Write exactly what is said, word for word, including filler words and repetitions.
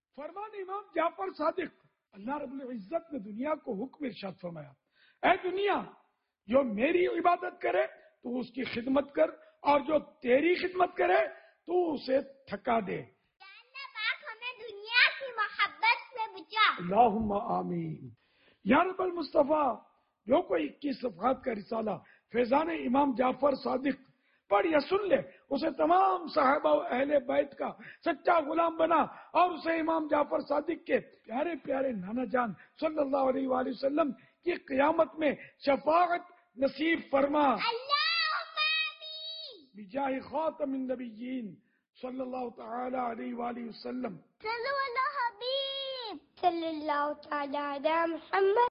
फरमान इमाम जाफर सादिक, अल्लाह रब्बुल इज्जत ने दुनिया को हुक्म इरशाद फरमाया, ऐ दुनिया, जो मेरी इबादत करे तो उसकी खिदमत कर, और जो तेरी खिदमत करे तो उसे थका दे। हमें दुनिया की मोहब्बत से बचा। अल्लाहुम्मा आमीन। या रब्बल मुस्तफा, जो कोई इक्कीस सफ़हात का रिसाला फैजान इमाम जाफर सादिक पढ़ या सुन ले, उसे तमाम साहबा और अहले बैत का सच्चा गुलाम बना, और उसे इमाम जाफर सादिक के प्यारे प्यारे नाना जान सल्लल्लाहु अलैहि वसल्लम की क़यामत में शफाअत नसीब फरमा। बिजाहि खातमिन नबिय्यीन सल्लल्लाहु तआला अलैहि वसल्लम। सल्लल्लाहु हबीब सल्लल्लाहु तआला अला मुहम्मद।